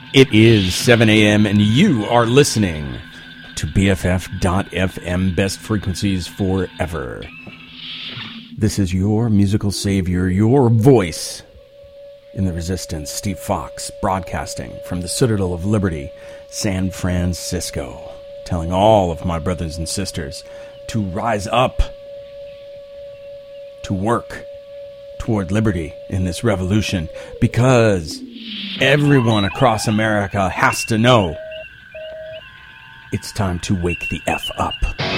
It is 7 a.m. and you are listening to BFF.FM, best frequencies forever. This is your musical savior, your voice in the resistance, Steve Fox, broadcasting from the Citadel of Liberty, San Francisco, telling all of my brothers and sisters to rise up, to work toward liberty in this revolution, because everyone across America has to know it's time to wake the F up.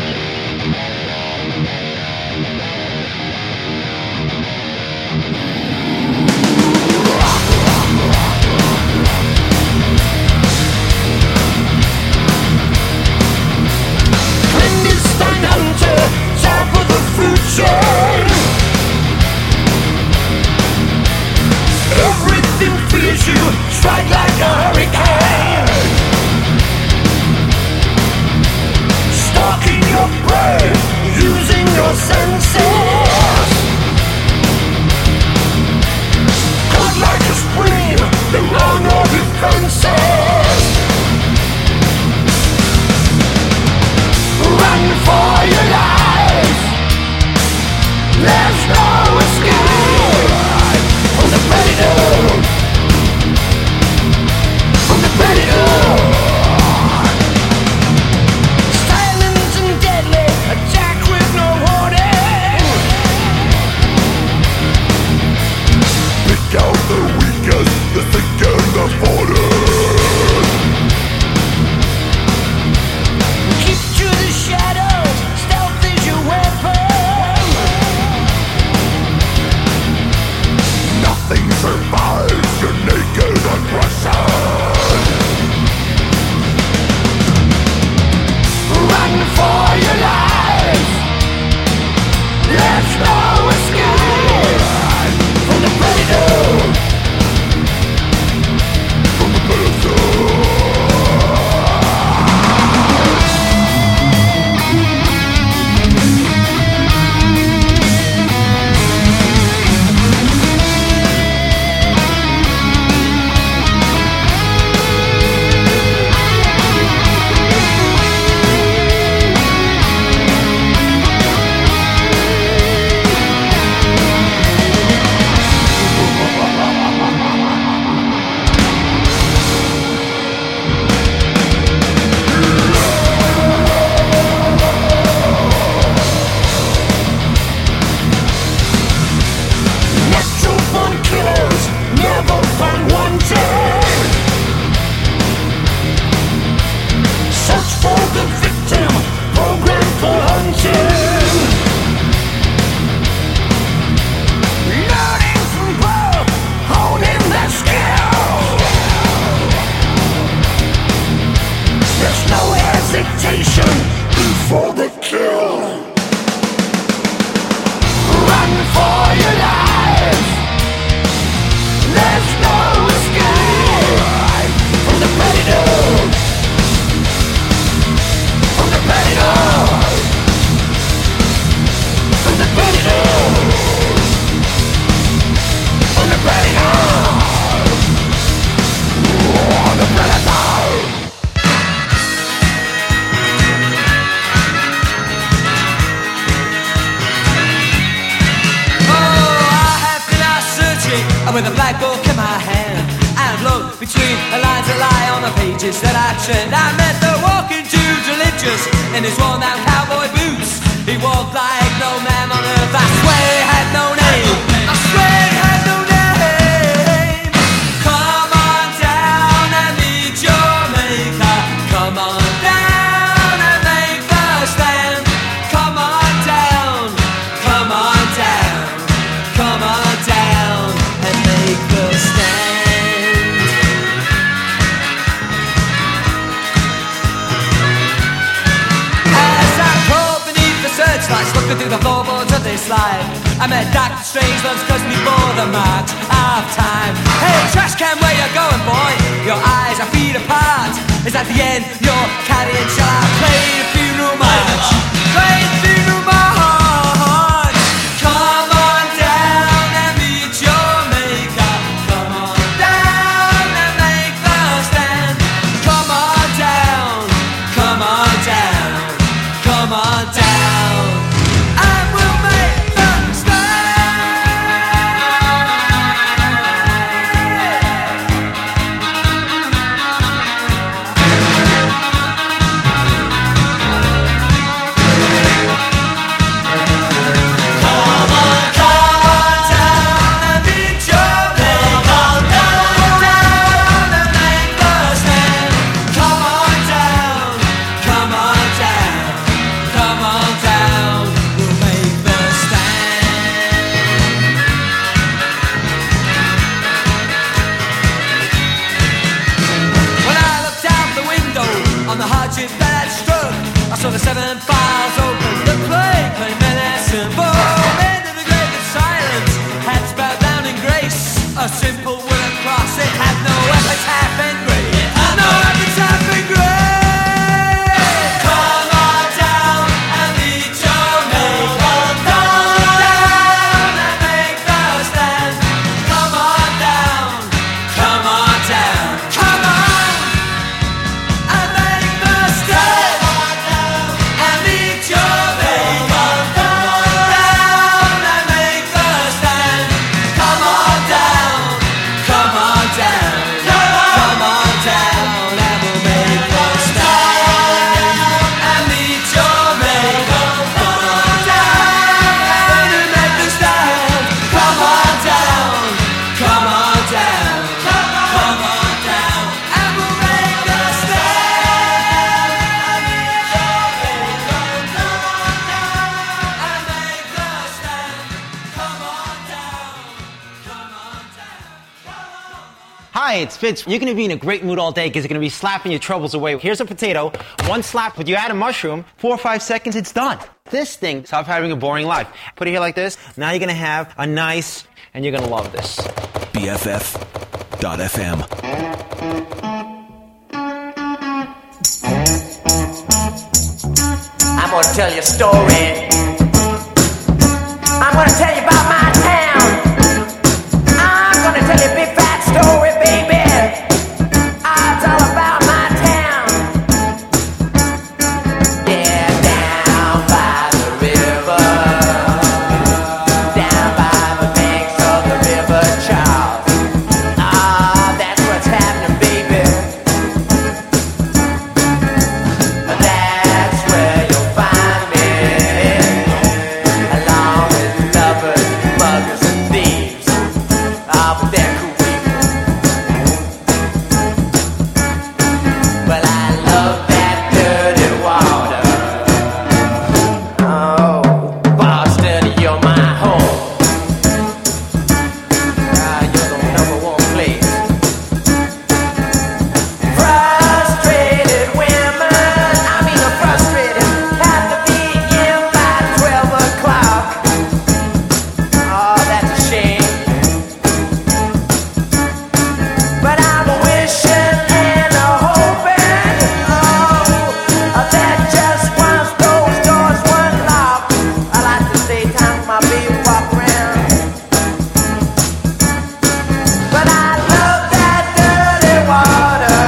Clandestine hunter, top of the food chain. Everything fears you, strike like a hurricane. Stalking your prey, using your senses. Caught like a spring, there are no defenses. Run for your lives. There's no escape from the predator. From the predator. Silent and deadly, attack with no warning. Pick out the weakest, the sick and the fallen. Keep to the shadows, stealth is your weapon. Nothing survives your naked aggression. Run for your lives. There's no escape from the predator. From the predator. Natural-born killers never found wanted. Search for the victim, programmed for hunting. Learning from both, honing their skill. There's no hesitation before the kill. Run for your lives. There's no escape from the predator. From the predator. From the predator. From the predator. From the predator. With a black book in my hand, and look between the lines that lie on the pages that I trend. I met the walking Jude religious in his worn-out cowboy boots. He walked like no man on earth. I swear he had no name. I swear he had no name. Come on down and meet your maker. Come on down and make the stand. Come on down. Come on down. Come on down. Make the stand. As I crawled beneath the searchlights, looking through the floorboards of this life, I met Dr. Strangelove's cause before the march of time. Hey, trash can, where you going, boy? Your eyes are feet apart. Is that the end you're carrying? Shall I play the funeral march? Play the funeral march. Come on down and meet your maker. Come on down and make the stand. ship that had struck. I saw the 7 files open, the plague claimed medicine. For men of the grave of silence had spelled down in grace a simple wooden cross. It had no epitaph engraved. It had no epitaph engraved. Come on down and meet your maker. Come on down and make the stand. Come on down, come on down, come on and make the stand. Come on down and meet your maker. Come on down and make the stand. Come on down, come on down, come on down and we'll make the stand and meet your maker. Come on down and make the stand. Come on down, come on down, come on down and we'll make the stand and meet your maker. Come on down and make the stand. Come on down, come on down. Hi, it's Fitz. You're going to be in a great mood all day because you're going to be slapping your troubles away. Here's a potato, one slap, but you add a mushroom, 4 or 5 seconds, it's done. This thing, stop having a boring life. Put it here like this. Now you're going to have a nice, and you're going to love this. BFF.FM. I'm gonna tell you a story. I'm gonna tell you about my town. I'm gonna tell you a big fat story, baby. It's all about my town. Yeah, down by the river, down by the banks of the River Charles. That's what's happening, baby. That's where you'll find me, along with lovers, muggers, and thieves. But they're cool people. But I love that dirty water. Oh, Boston, you're my home. You're the #1 place. Frustrated women, frustrated, have to be in by 12 o'clock. Oh, that's a shame. But I'm wishing and hoping, that just once those doors weren't locked. I like to stay time with my baby walk around. But I love that dirty water.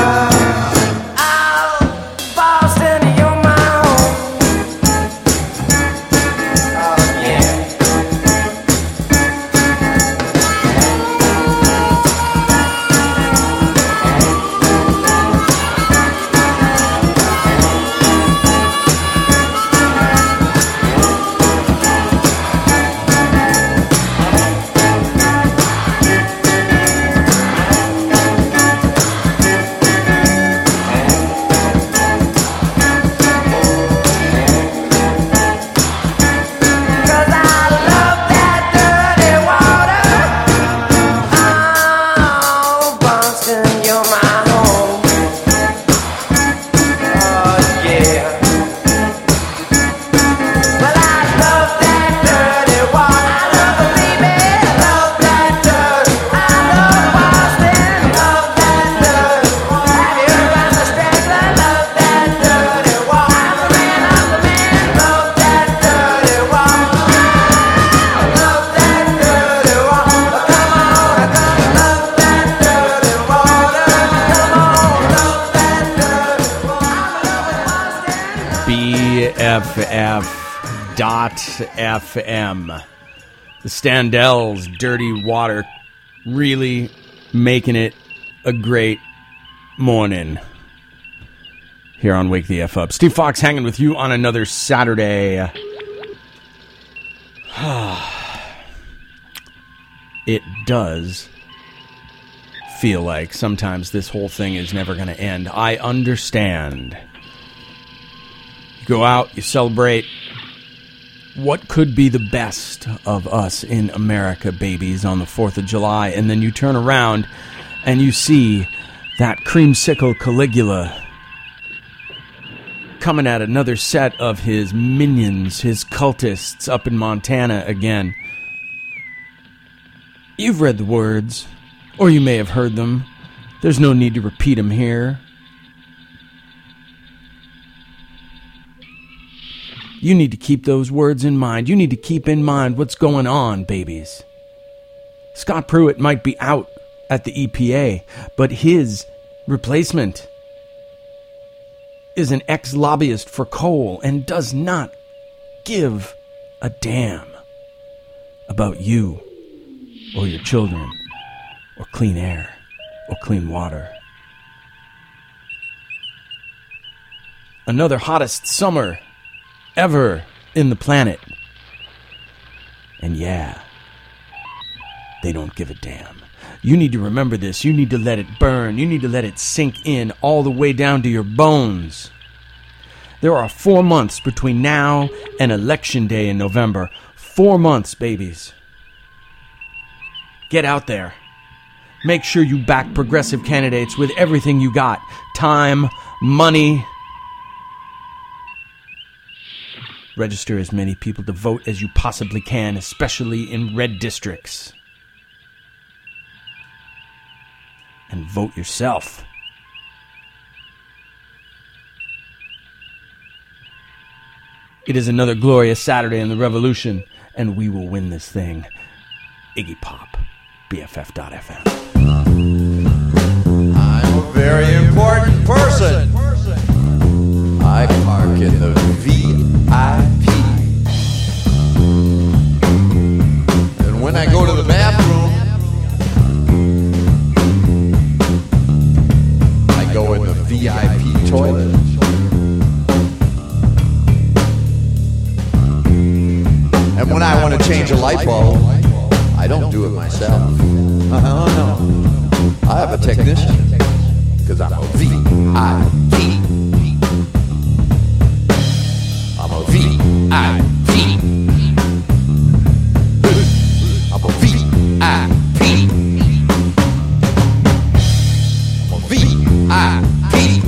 Oh, Boston, you're my home. Oh, yeah. Cause I love that dirty water. Oh, Boston, you're my home. Oh, yeah. But I love that dirty water. I love it, baby. I love that dirt. I love Boston. Love that dirt. Have you heard about the Straggler? I love that dirty water. I'm the man. Love that dirty water. I love that dirty water. Come on, love that dirty water. Come on, love that dirty water. BFF.FM. The Standells, Dirty Water, really making it a great morning here on Wake the F Up. Steve Fox hanging with you on another Saturday. It does feel like sometimes this whole thing is never going to end. I understand. You go out, you celebrate what could be the best of us in America, babies, on the 4th of July, and then you turn around and you see that creamsicle Caligula coming at another set of his minions, his cultists up in Montana again. You've read the words, or you may have heard them. There's no need to repeat them here. You need to keep those words in mind. You need to keep in mind what's going on, babies. Scott Pruitt might be out at the EPA, but his replacement is an ex-lobbyist for coal and does not give a damn about you or your children or clean air or clean water. Another hottest summer ever in the planet. And yeah, they don't give a damn. You need to remember this. You need to let it burn. You need to let it sink in all the way down to your bones. There are 4 months between now and Election Day in November. 4 months, babies. Get out there. Make sure you back progressive candidates with everything you got. Time, money. Register as many people to vote as you possibly can, especially in red districts. And vote yourself. It is another glorious Saturday in the revolution, and we will win this thing. Iggy Pop, BFF.FM. I'm a very important person. I park in the VIP. And when I go to the bathroom, I go in the VIP toilet. And when I want to change a light bulb, I don't do it myself. Oh no. I have a technician, because I'm a VIP. I'm a VIP. I'm a VIP. I'm a VIP.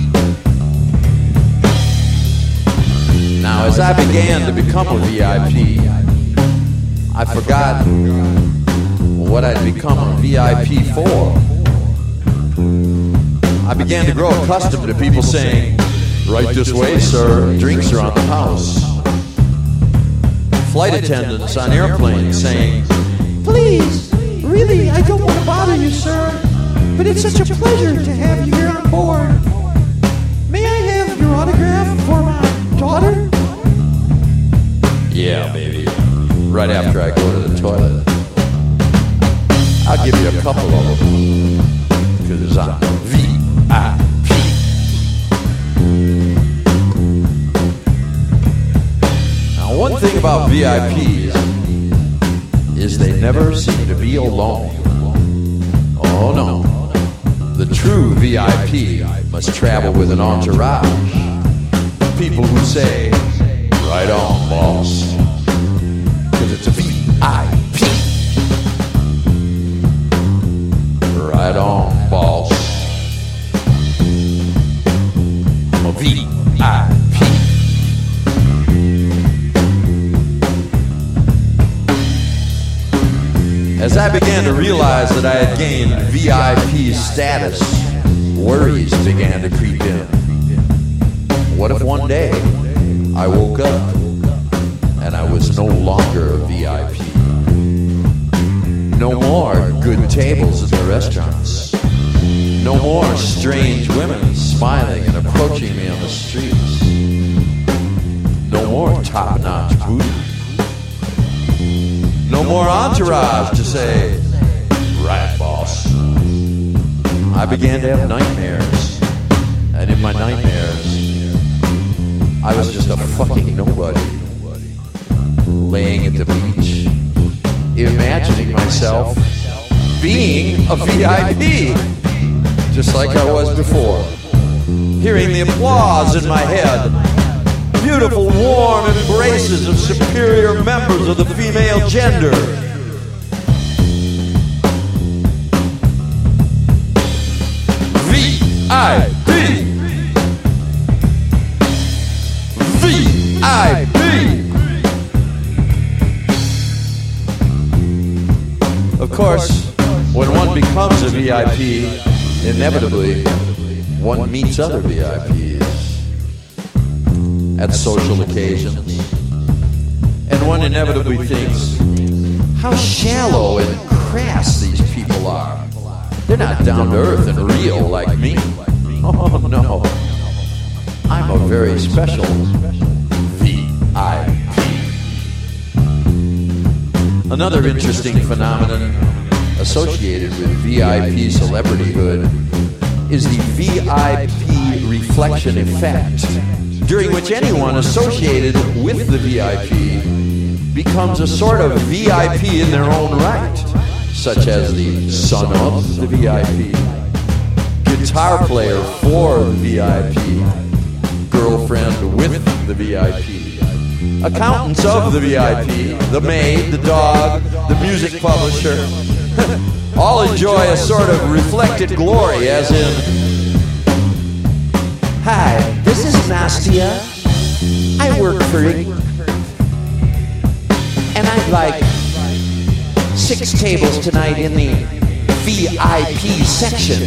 Now, as I began to become a VIP, I forgot what I'd become a VIP for. I began to grow accustomed to people saying, "Right this way, sir, drinks are on the house." Flight attendants on airplanes saying, "Please, really, I don't want to bother you, sir, but it's such a pleasure to have you here on board. May I have your autograph for my daughter?" Yeah, baby. Right after I go to the toilet. I'll give you a couple of them, because I'm a VIP. Now, one thing about VIPs is they never seem to be alone. Oh no. The true VIP must travel with an entourage. People who say, "Right on, boss." Because it's a VIP. Right on, boss. I'm a VIP. As I began to realize that I had gained VIP status, worries began to creep in. What if one day I woke up and I was no longer a VIP? No more good tables at the restaurants. No more strange women smiling and approaching me on the streets. No more top-notch booty. No more entourage to say, "Right, boss." I began to have nightmares. And in my nightmares, I was just a fucking nobody. Laying at the beach, imagining myself being a VIP, just like I was before. Hearing the applause in my head, beautiful warm embraces of superior members of the female gender. VIP. VIP, inevitably, one meets other VIPs at social occasions. And one inevitably thinks, how shallow and crass these people are. They're not down to earth and real like me. Oh no, I'm a very special VIP. Another interesting phenomenon associated with VIP celebrityhood is the VIP reflection effect, during which anyone associated with the VIP becomes a sort of VIP in their own right, such as the son of the VIP, guitar player for the VIP, girlfriend with the VIP, accountants of the VIP, the maid, the dog, the music publisher, all enjoy a sort of reflected glory, as in, hi, this is Nastia. I work for it. And I'd like 6 tables tonight in the VIP section.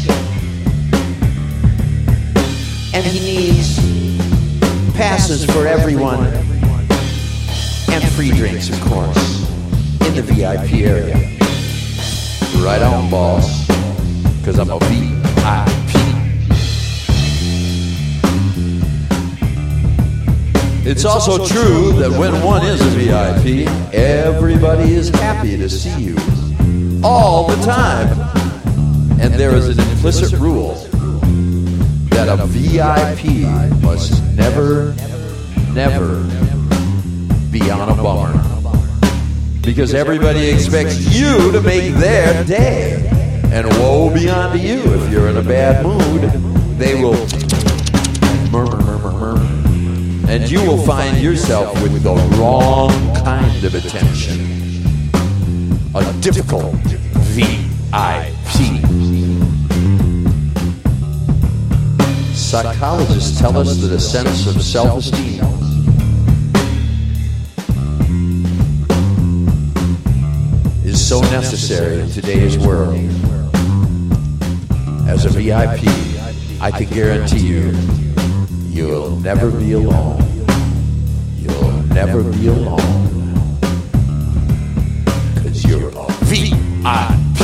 And he needs passes for everyone. And free drinks, of course, in the VIP area. Right on, boss, because I'm a VIP. It's also true that when one is a VIP, everybody is happy to see you all the time. And there is an implicit rule that a VIP must never be on a bummer. Because everybody expects you to make their day. And woe be unto you if you're in a bad mood. They will murmur. And you will find yourself with the wrong kind of attention. A difficult VIP. Psychologists tell us that a sense of self-esteem is so necessary in today's world. As a VIP, I can guarantee you, you'll never be alone. You'll never be alone. 'Cause you're a VIP.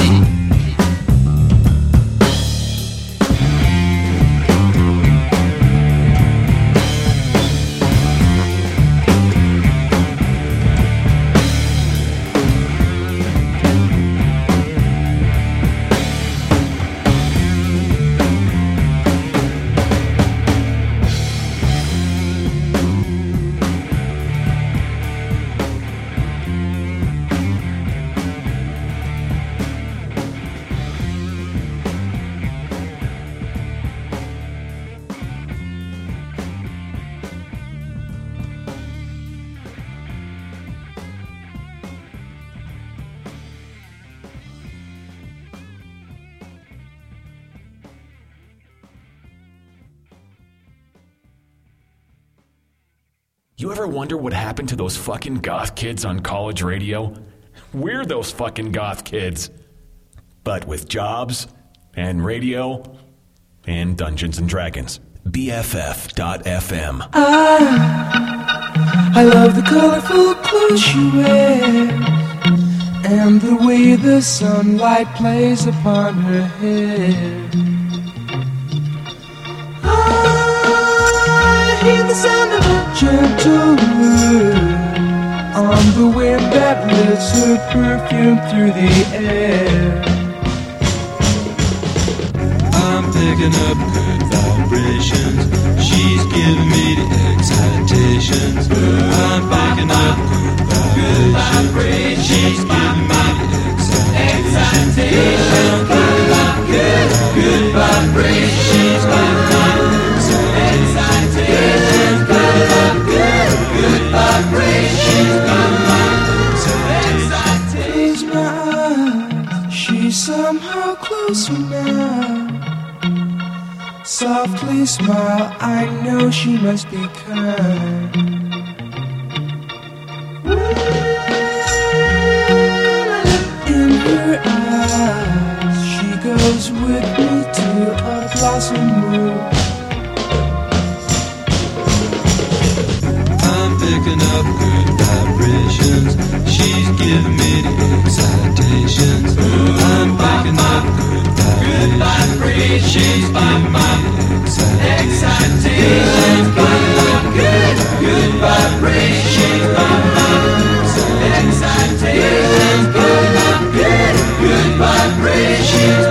You ever wonder what happened to those fucking goth kids on college radio? We're those fucking goth kids. But with jobs and radio and Dungeons and Dragons. BFF.FM. I love the colorful clothes she wears and the way the sunlight plays upon her hair. I hear the sound of a gentle word on the wind that lifts her perfume through the air. I'm picking up good vibrations. She's giving me the excitations. I'm picking up good vibrations. She's giving me the excitations. I'm picking up good vibrations. She's giving me the excitations. Picking up good vibrations. She's giving me the excitations. Close my eyes. She's somehow closer now. Softly smile, I know she must be kind. In her eyes, she goes She's with me to a blossom room. I'm picking up good vibrations. She's giving me the excitations. I'm picking up good vibrations. She's giving me the excitations. Good vibrations. Excitations. Good vibrations.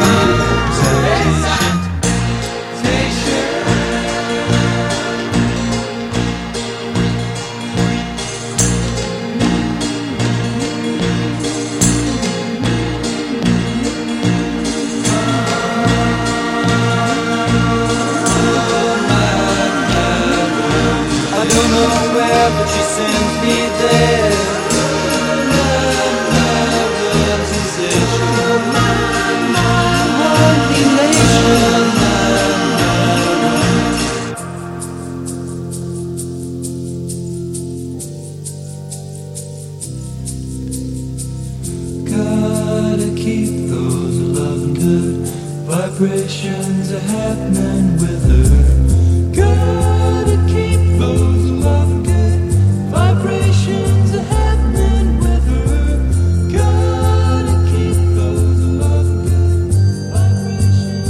But she sends me there. Love, sensation. Elation. Gotta keep those loving good vibrations are happening with her. Gotta keep those loving good vibrations are happening with her. Gotta keep those loving good vibrations.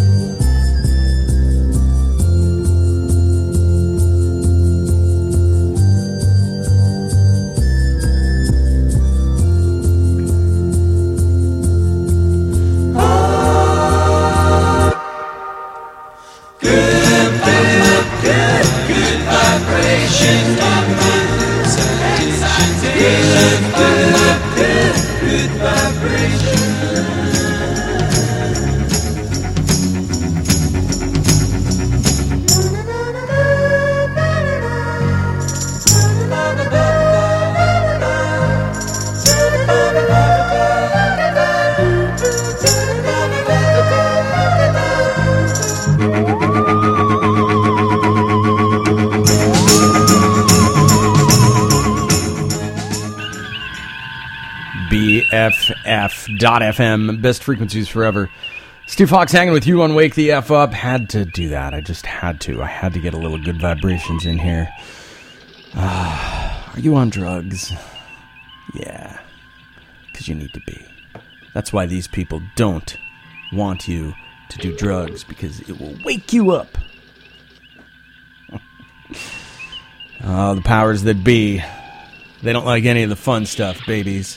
Good vibrations. Good vibrations. BFF.FM, best frequencies forever. Steve Fox hanging with you on Wake the F Up. Had to do that. I just had to. I had to get a little good vibrations in here. Are you on drugs? Yeah, because you need to be. That's why these people don't want you to do drugs, because it will wake you up. The powers that be. They don't like any of the fun stuff, babies.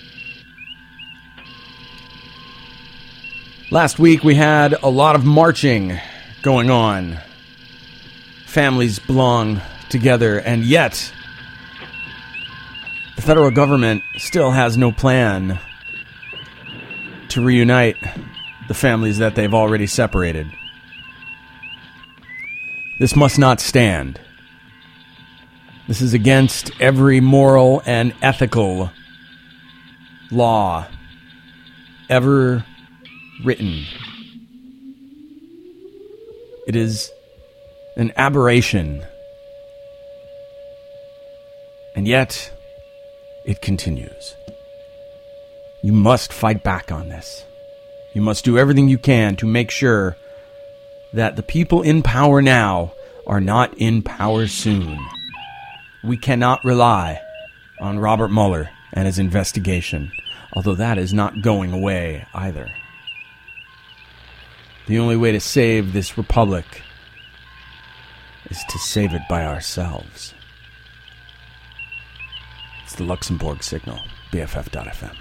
Last week we had a lot of marching going on. Families belong together, and yet the federal government still has no plan to reunite the families that they've already separated. This must not stand. This is against every moral and ethical law ever written. It is an aberration. And yet, it continues. You must fight back on this. You must do everything you can to make sure that the people in power now are not in power soon. We cannot rely on Robert Mueller and his investigation, although that is not going away either. The only way to save this republic is to save it by ourselves. It's the Luxembourg Signal, BFF.FM.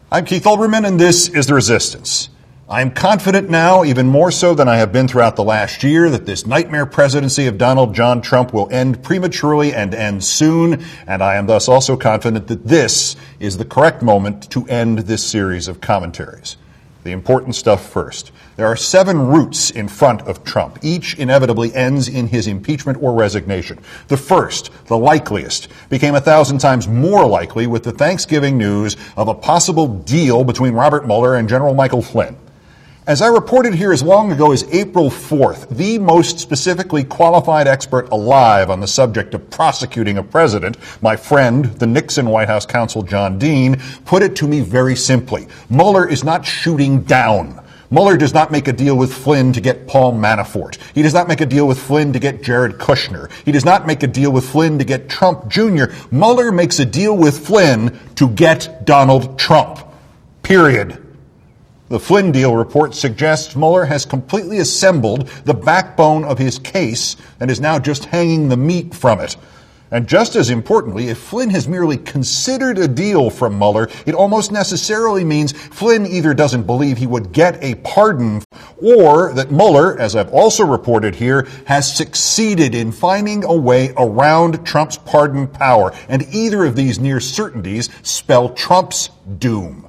I'm Keith Olbermann, and this is The Resistance. I'm confident now, even more so than I have been throughout the last year, that this nightmare presidency of Donald John Trump will end prematurely and end soon, and I am thus also confident that this is the correct moment to end this series of commentaries. The important stuff first. There are 7 routes in front of Trump. Each inevitably ends in his impeachment or resignation. The first, the likeliest, became 1,000 times more likely with the Thanksgiving news of a possible deal between Robert Mueller and General Michael Flynn. As I reported here as long ago as April 4th, the most specifically qualified expert alive on the subject of prosecuting a president, my friend, the Nixon White House counsel John Dean, put it to me very simply. Mueller is not shooting down. Mueller does not make a deal with Flynn to get Paul Manafort. He does not make a deal with Flynn to get Jared Kushner. He does not make a deal with Flynn to get Trump Jr. Mueller makes a deal with Flynn to get Donald Trump. Period. The Flynn deal report suggests Mueller has completely assembled the backbone of his case and is now just hanging the meat from it. And just as importantly, if Flynn has merely considered a deal from Mueller, it almost necessarily means Flynn either doesn't believe he would get a pardon or that Mueller, as I've also reported here, has succeeded in finding a way around Trump's pardon power. And either of these near certainties spell Trump's doom.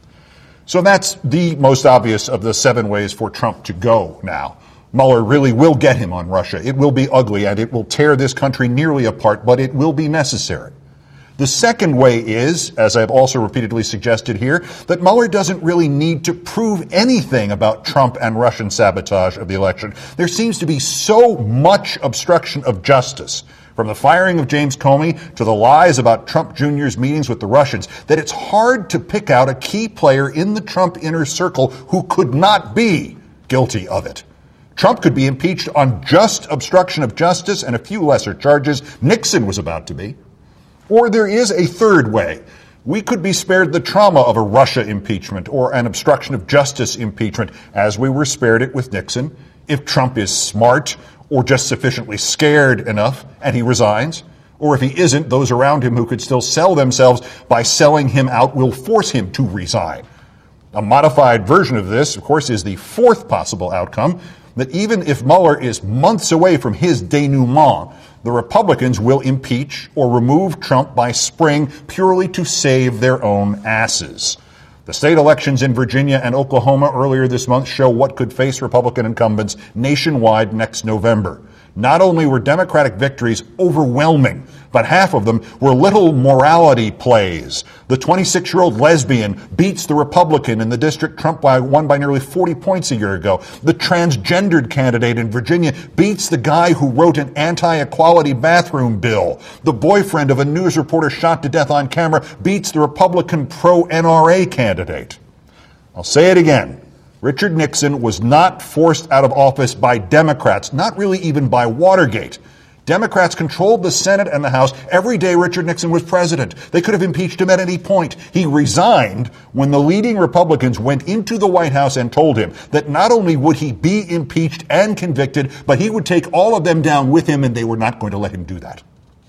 So that's the most obvious of the 7 ways for Trump to go now. Mueller really will get him on Russia. It will be ugly and it will tear this country nearly apart, but it will be necessary. The second way is, as I've also repeatedly suggested here, that Mueller doesn't really need to prove anything about Trump and Russian sabotage of the election. There seems to be so much obstruction of justice, from the firing of James Comey to the lies about Trump Jr.'s meetings with the Russians, that it's hard to pick out a key player in the Trump inner circle who could not be guilty of it. Trump could be impeached on just obstruction of justice and a few lesser charges. Nixon was about to be. Or there is a third way. We could be spared the trauma of a Russia impeachment or an obstruction of justice impeachment, as we were spared it with Nixon, if Trump is smart or just sufficiently scared enough and he resigns. Or if he isn't, those around him who could still sell themselves by selling him out will force him to resign. A modified version of this, of course, is the fourth possible outcome, that even if Mueller is months away from his denouement, the Republicans will impeach or remove Trump by spring purely to save their own asses. The state elections in Virginia and Oklahoma earlier this month show what could face Republican incumbents nationwide next November. Not only were Democratic victories overwhelming, but half of them were little morality plays. The 26-year-old lesbian beats the Republican in the district Trump won by nearly 40 points a year ago. The transgendered candidate in Virginia beats the guy who wrote an anti-equality bathroom bill. The boyfriend of a news reporter shot to death on camera beats the Republican pro-NRA candidate. I'll say it again. Richard Nixon was not forced out of office by Democrats, not really even by Watergate. Democrats controlled the Senate and the House every day Richard Nixon was president. They could have impeached him at any point. He resigned when the leading Republicans went into the White House and told him that not only would he be impeached and convicted, but he would take all of them down with him, and they were not going to let him do that.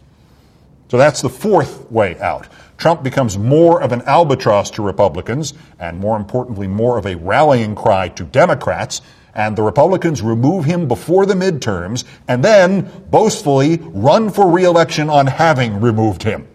So that's the fourth way out. Trump becomes more of an albatross to Republicans, and more importantly, more of a rallying cry to Democrats, and the Republicans remove him before the midterms, and then boastfully run for re-election on having removed him.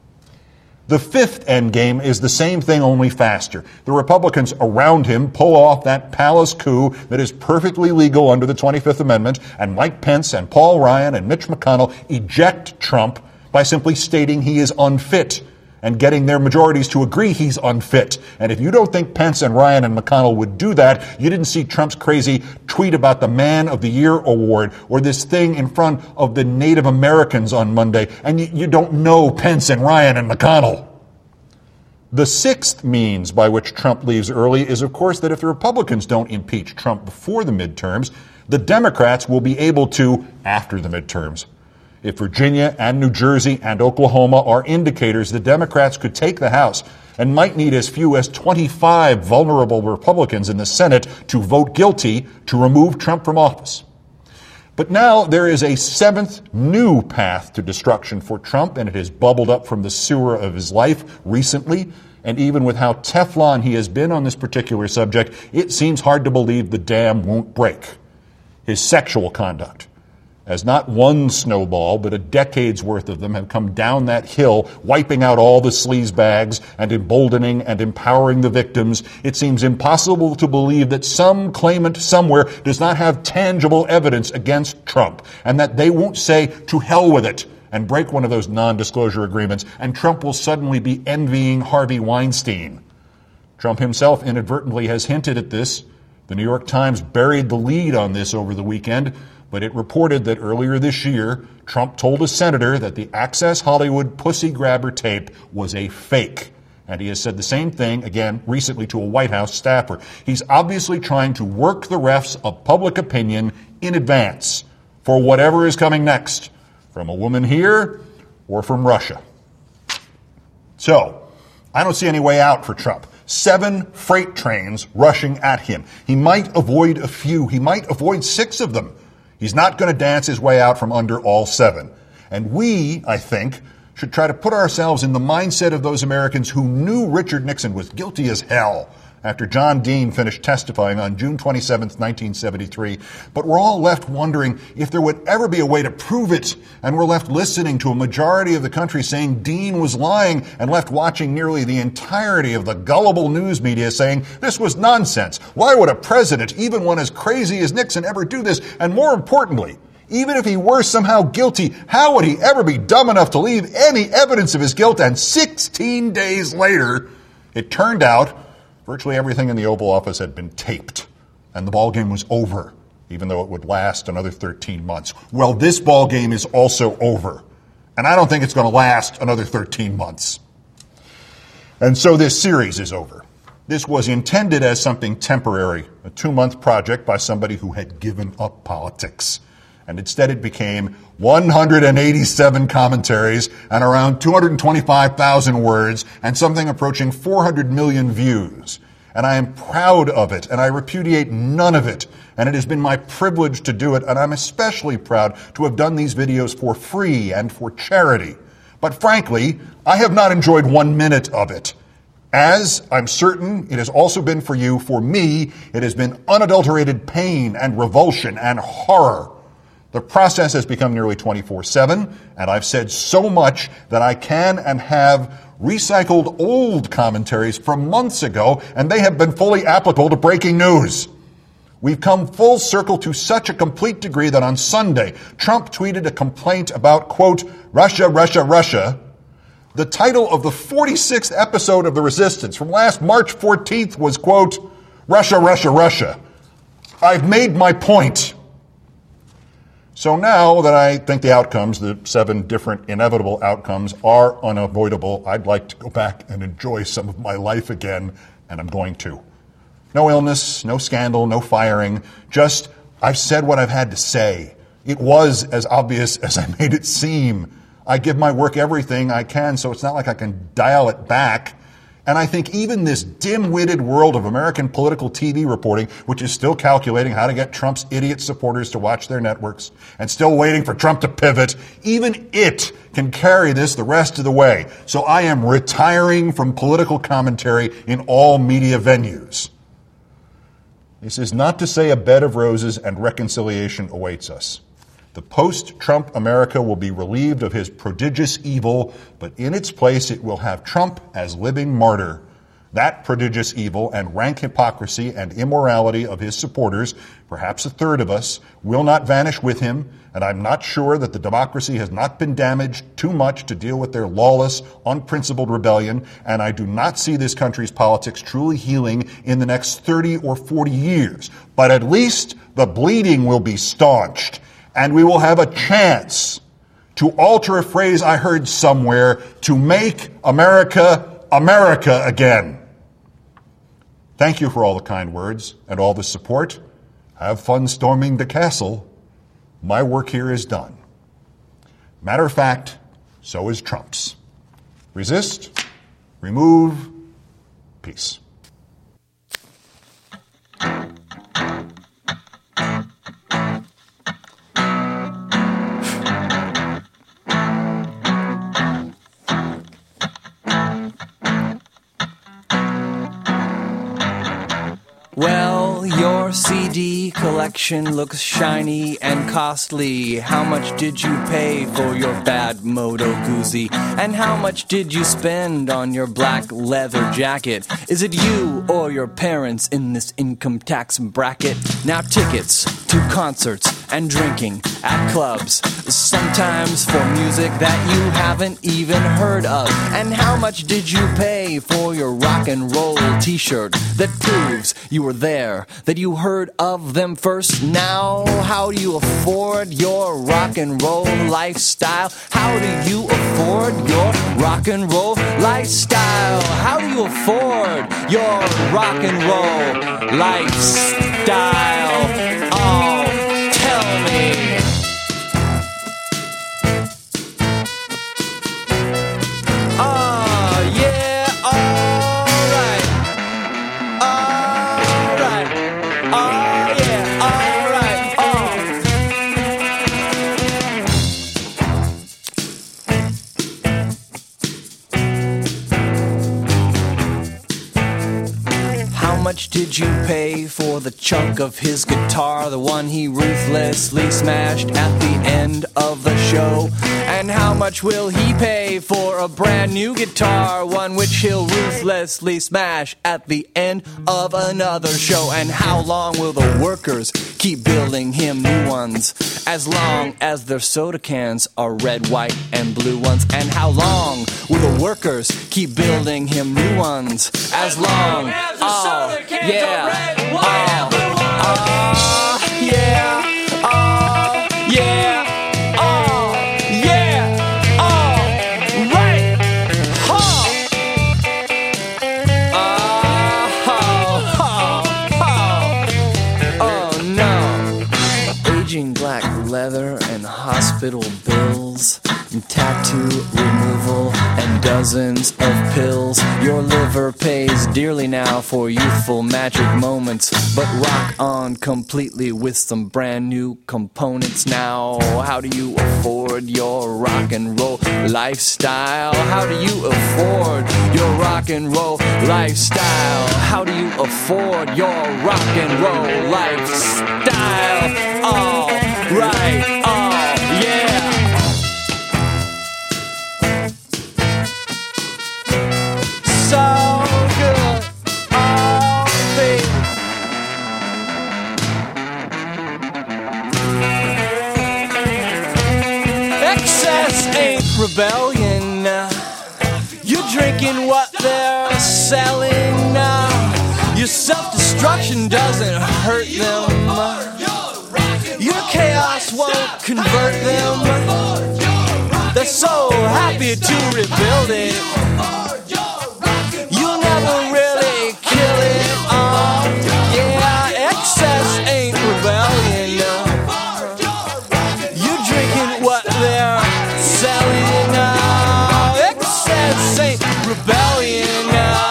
The fifth endgame is the same thing, only faster. The Republicans around him pull off that palace coup that is perfectly legal under the 25th Amendment, and Mike Pence and Paul Ryan and Mitch McConnell eject Trump by simply stating he is unfit and getting their majorities to agree he's unfit. And if you don't think Pence and Ryan and McConnell would do that, you didn't see Trump's crazy tweet about the Man of the Year award or this thing in front of the Native Americans on Monday, and you don't know Pence and Ryan and McConnell. The sixth means by which Trump leaves early is, of course, that if the Republicans don't impeach Trump before the midterms, the Democrats will be able to after the midterms. If Virginia and New Jersey and Oklahoma are indicators, the Democrats could take the House and might need as few as 25 vulnerable Republicans in the Senate to vote guilty to remove Trump from office. But now there is a seventh new path to destruction for Trump, and it has bubbled up from the sewer of his life recently, And even with how Teflon he has been on this particular subject, it seems hard to believe the dam won't break. His sexual conduct, as not one snowball, but a decade's worth of them have come down that hill, wiping out all the sleazebags and emboldening and empowering the victims. It seems impossible to believe that some claimant somewhere does not have tangible evidence against Trump, and that they won't say, to hell with it, and break one of those non-disclosure agreements, and Trump will suddenly be envying Harvey Weinstein. Trump himself inadvertently has hinted at this. The New York Times buried the lead on this over the weekend, but it reported that earlier this year, Trump told a senator that the Access Hollywood pussy grabber tape was a fake. And he has said the same thing, again, recently to a White House staffer. He's obviously trying to work the refs of public opinion in advance for whatever is coming next, from a woman here or from Russia. So, I don't see any way out for Trump. 7 freight trains rushing at him. He might avoid a few. He might avoid 6 of them. He's not going to dance his way out from under all 7. And we, I think, should try to put ourselves in the mindset of those Americans who knew Richard Nixon was guilty as hell after John Dean finished testifying on June 27, 1973. But we're all left wondering if there would ever be a way to prove it. And we're left listening to a majority of the country saying Dean was lying, and left watching nearly the entirety of the gullible news media saying this was nonsense. Why would a president, even one as crazy as Nixon, ever do this? And more importantly, even if he were somehow guilty, how would he ever be dumb enough to leave any evidence of his guilt? And 16 days later, it turned out virtually everything in the Oval Office had been taped, and the ballgame was over, even though it would last another 13 months. Well, this ballgame is also over, and I don't think it's going to last another 13 months. And so this series is over. This was intended as something temporary, a 2-month project by somebody who had given up politics. And instead it became 187 commentaries and around 225,000 words and something approaching 400 million views. And I am proud of it, and I repudiate none of it. And it has been my privilege to do it, and I'm especially proud to have done these videos for free and for charity. But frankly, I have not enjoyed 1 minute of it. As I'm certain it has also been for you, for me, it has been unadulterated pain and revulsion and horror. The process has become nearly 24/7, and I've said so much that I can and have recycled old commentaries from months ago, and they have been fully applicable to breaking news. We've come full circle to such a complete degree that on Sunday, Trump tweeted a complaint about, quote, Russia, Russia, Russia. The title of the 46th episode of The Resistance from last March 14th was, quote, Russia, Russia, Russia. I've made my point. So now that I think the outcomes, the 7 different inevitable outcomes, are unavoidable, I'd like to go back and enjoy some of my life again, and I'm going to. No illness, no scandal, no firing, just I've said what I've had to say. It was as obvious as I made it seem. I give my work everything I can, so it's not like I can dial it back. And I think even this dim-witted world of American political TV reporting, which is still calculating how to get Trump's idiot supporters to watch their networks and still waiting for Trump to pivot, even it can carry this the rest of the way. So I am retiring from political commentary in all media venues. This is not to say a bed of roses and reconciliation awaits us. The post-Trump America will be relieved of his prodigious evil, but in its place it will have Trump as living martyr. That prodigious evil and rank hypocrisy and immorality of his supporters, perhaps a third of us, will not vanish with him, and I'm not sure that the democracy has not been damaged too much to deal with their lawless, unprincipled rebellion, and I do not see this country's politics truly healing in the next 30 or 40 years. But at least the bleeding will be staunched, and we will have a chance to alter a phrase I heard somewhere, to make America America again. Thank you for all the kind words and all the support. Have fun storming the castle. My work here is done. Matter of fact, so is Trump's. Resist, remove, peace. collection looks shiny and costly. How much did you pay for your bad Moto Guzzi? And how much did you spend on your black leather jacket? Is it you or your parents in this income tax bracket? Now tickets to concerts and drinking at clubs, sometimes for music that you haven't even heard of. And how much did you pay for your rock and roll t-shirt that proves you were there, that you heard of them first? Now, how do you afford your rock and roll lifestyle? How do you afford your rock and roll lifestyle? How do you afford your rock and roll lifestyle? Oh, tell me. How much did you pay for the chunk of his guitar, the one he ruthlessly smashed at the end of the show? And how much will he pay for a brand new guitar, one which he'll ruthlessly smash at the end of another show? And how long will the workers keep building him new ones, as long as their soda cans are red, white, and blue ones? And how long will the workers keep building him new ones, as long as the soda cans are red, white, and blue ones? Black leather and hospital bills and tattoo removal and dozens of pills. Your liver pays dearly now for youthful magic moments, but rock on completely with some brand new components. Now, how do you afford your rock and roll lifestyle? How do you afford your rock and roll lifestyle? How do you afford your rock and roll lifestyle? All right, oh yeah. So good, oh baby. Excess ain't rebellion. You're drinking what they're selling. Your self-destruction doesn't hurt them. Your chaos won't convert them. They're so happy to rebuild it. You'll never really kill it. Oh, yeah, excess ain't rebellion. You're drinking what they're selling. Excess ain't rebellion.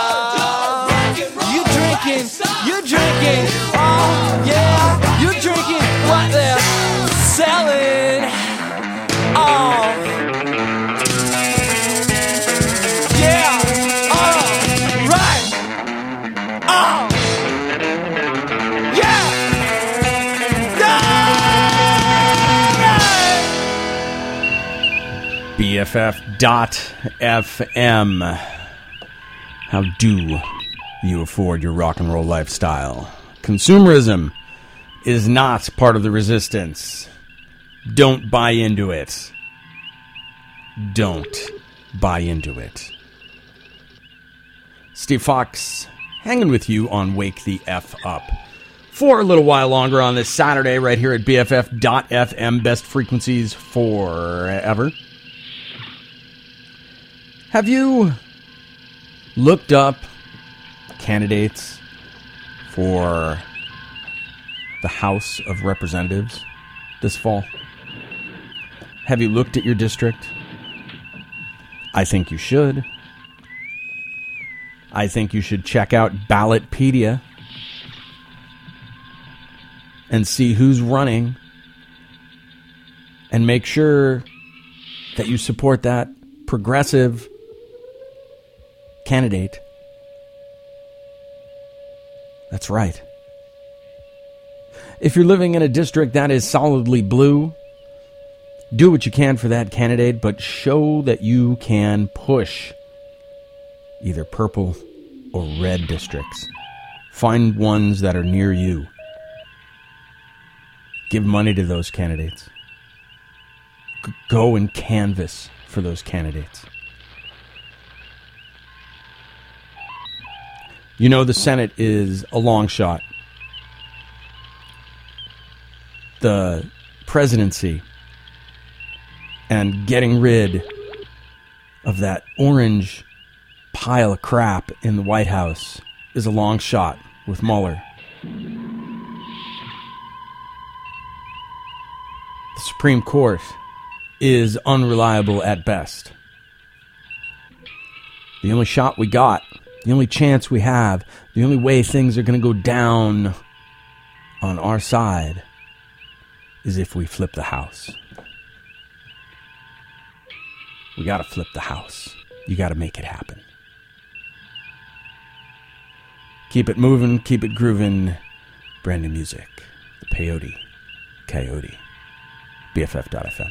You're drinking, oh yeah, you're drinking what they're selling. Oh, yeah, oh, right, oh, yeah, BFF.FM. How do you afford your rock and roll lifestyle? Consumerism is not part of the resistance. Don't buy into it. Don't buy into it. Steve Fox hanging with you on Wake the F Up for a little while longer on this Saturday right here at BFF.FM. Best frequencies forever. Have you looked up candidates for the House of Representatives this fall? Have you looked at your district? I think you should. I think you should check out Ballotpedia and see who's running and make sure that you support that progressive candidate. That's right. If you're living in a district that is solidly blue, do what you can for that candidate, but show that you can push either purple or red districts. Find ones that are near you. Give money to those candidates. Go and canvass for those candidates. You know, the Senate is a long shot. The presidency and getting rid of that orange pile of crap in the White House is a long shot with Mueller. The Supreme Court is unreliable at best. The only shot we got, the only chance we have, the only way things are going to go down on our side is if we flip the House. We got to flip the House. You got to make it happen. Keep it moving, keep it grooving. Brand new music. The Peyote Coyote. BFF.FM.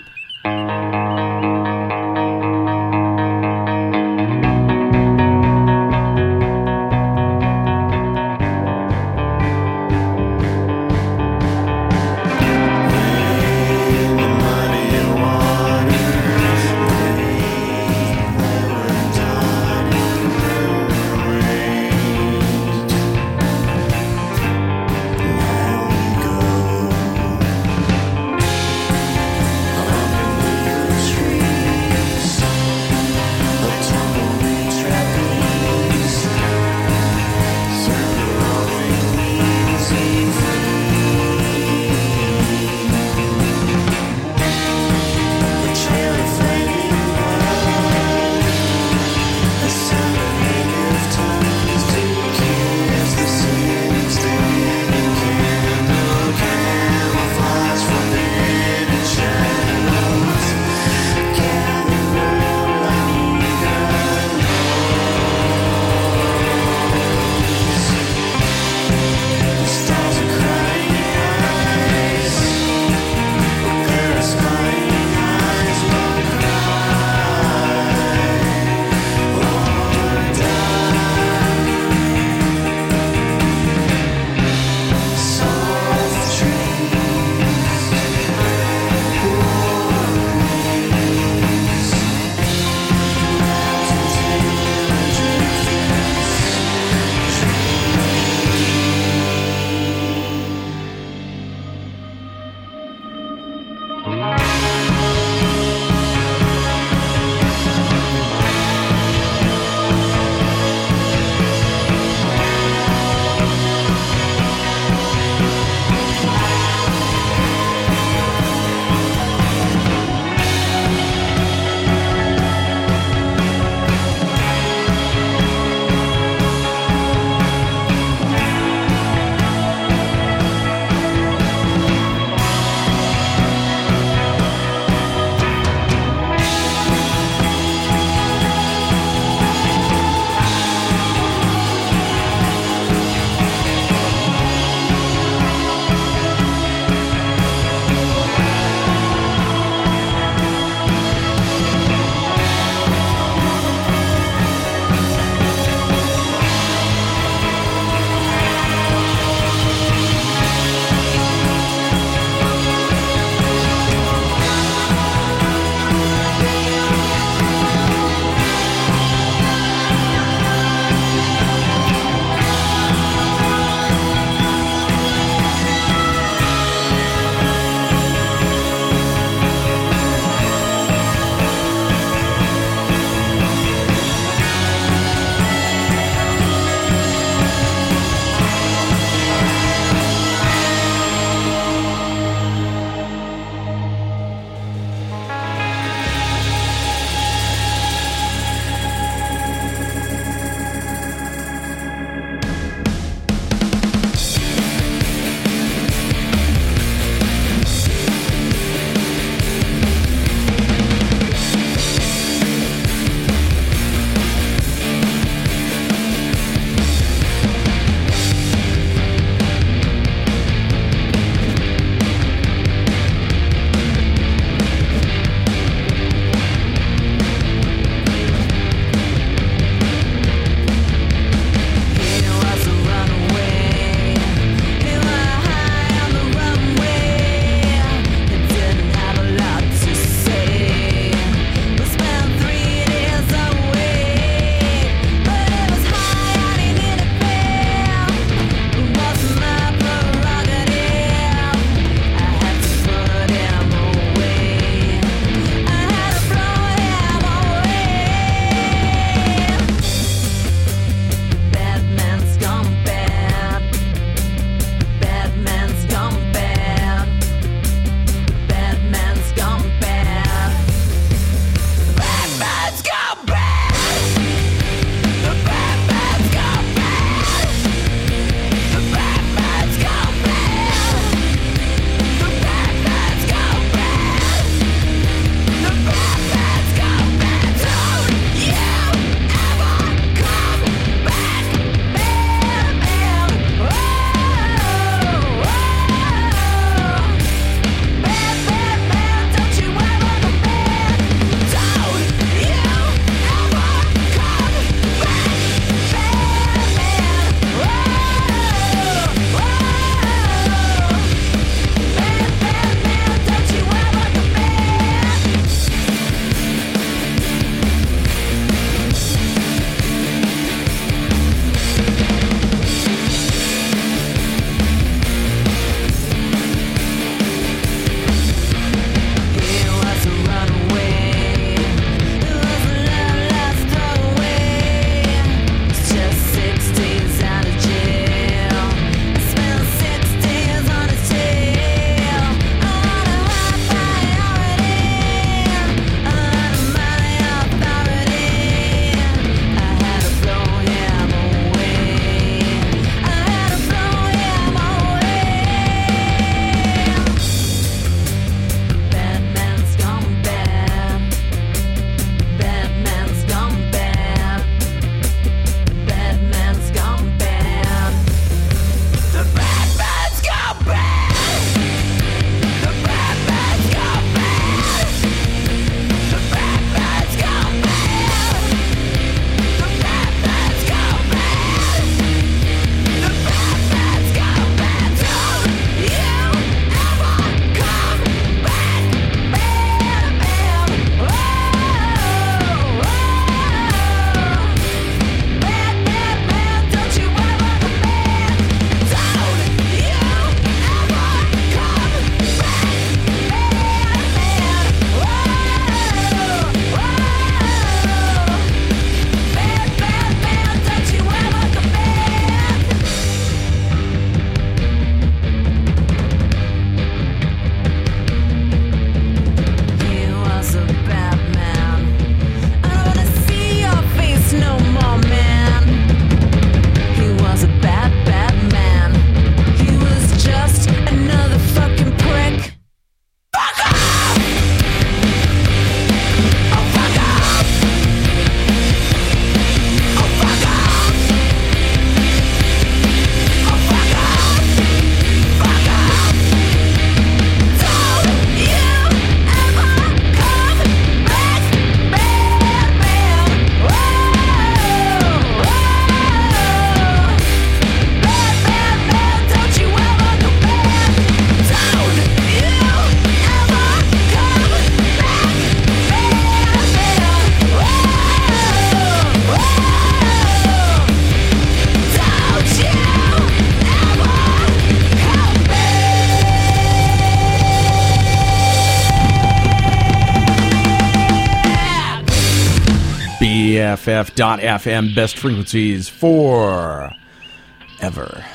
BFF.FM, best frequencies for ever.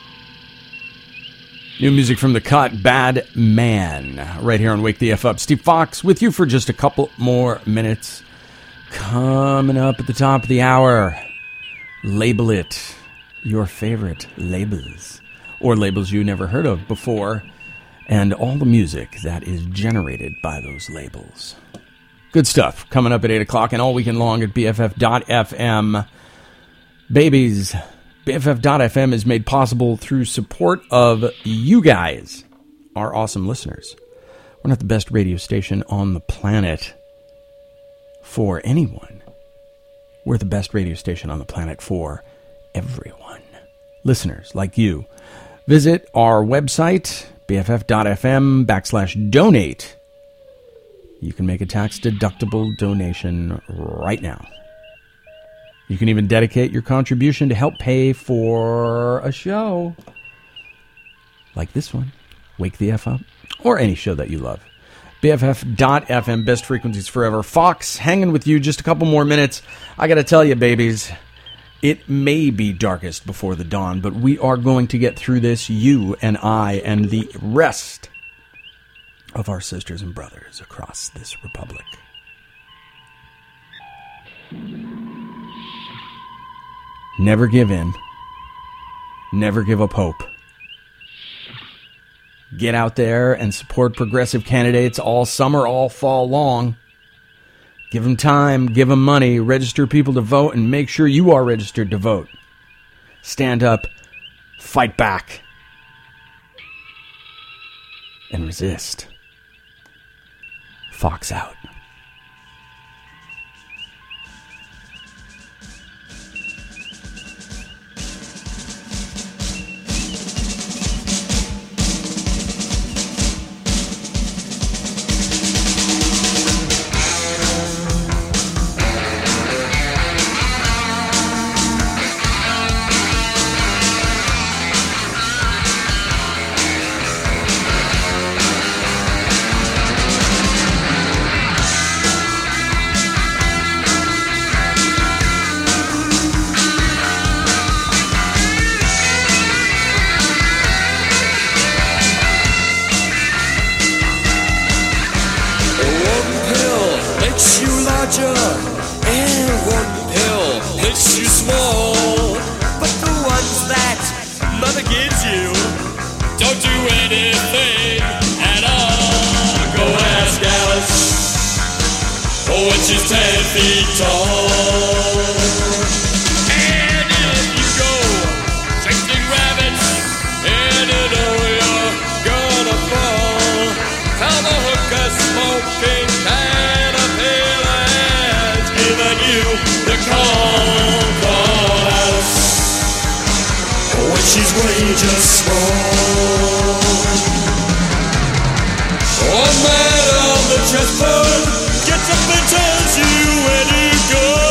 New music from The Cut, Bad Man, right here on Wake the F Up. Steve Fox with you for just a couple more minutes. Coming up at the top of the hour, label it, your favorite labels, or labels you never heard of before, and all the music that is generated by those labels. Good stuff coming up at 8 o'clock and all weekend long at BFF.FM. Babies, BFF.FM is made possible through support of you guys, our awesome listeners. We're not the best radio station on the planet for anyone. We're the best radio station on the planet for everyone. Listeners like you. Visit our website, BFF.FM/donate. You can make a tax-deductible donation right now. You can even dedicate your contribution to help pay for a show like this one, Wake the F Up, or any show that you love. BFF.FM, best frequencies forever. Fox, hanging with you just a couple more minutes. I got to tell you, babies, it may be darkest before the dawn, but we are going to get through this, you and I and the rest of our sisters and brothers across this republic. Never give in. Never give up hope. Get out there and support progressive candidates all summer, all fall long. Give them time, give them money, register people to vote, and make sure you are registered to vote. Stand up, fight back, and resist. Fox out. Chessboard gets up and tells you where to go.